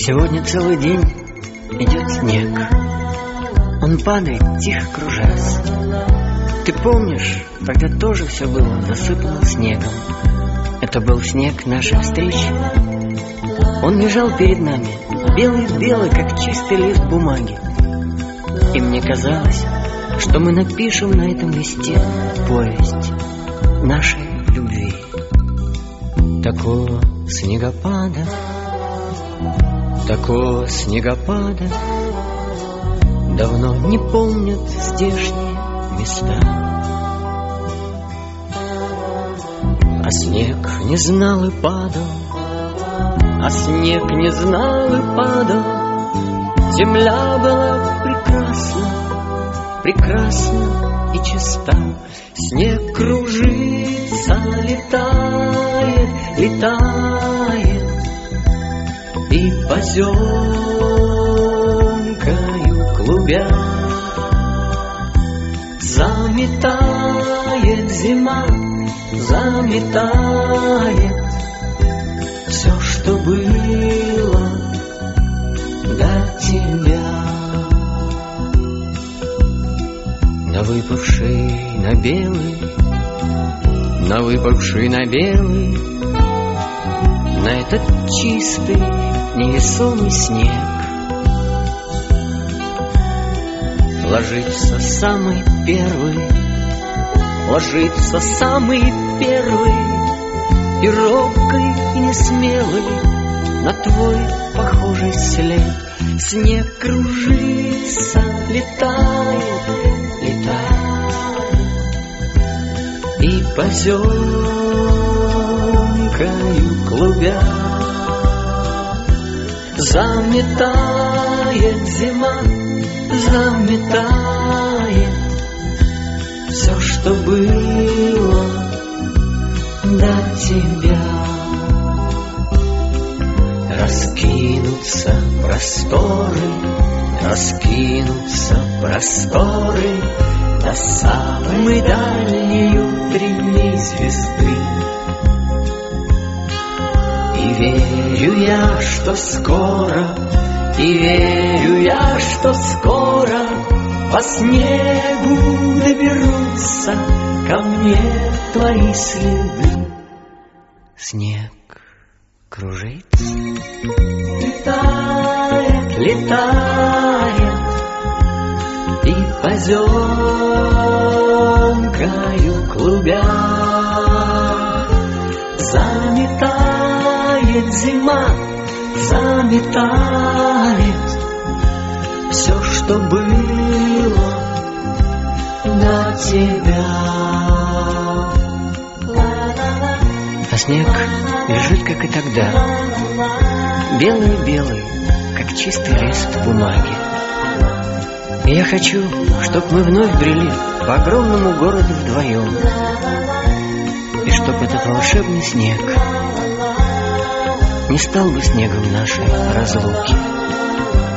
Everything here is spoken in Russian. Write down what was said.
Сегодня целый день идет снег. Он падает, тихо кружась. Ты помнишь, тогда тоже все было засыпано снегом. Это был снег наших встреч. Он лежал перед нами, белый-белый, как чистый лист бумаги. И мне казалось, что мы напишем на этом листе повесть нашей любви. Такого снегопада давно не помнят здешние места. А снег не знал и падал, Земля была прекрасна и чиста. Снег кружится, летает и поземкою клубя заметает зима, заметает все, что было до тебя. На выпавший на белый, на этот чистый невесомый снег ложится самый первый и робкий, и несмелый на твой похожий след. Снег кружится, летает и поземкою клубя заметает зима, заметает все, что было до тебя. Раскинутся просторы до самой дальней утренней звезды. И верю я, что скоро по снегу доберутся ко мне твои следы. Снег кружится, летает и поземкою клубя заметает зима, заметает все, что было до тебя. А снег лежит, как и тогда, белый-белый, как чистый лист бумаги. И я хочу, чтоб мы вновь брели по огромному городу вдвоем, и чтоб этот волшебный снег не стал бы снегом нашей разлуки.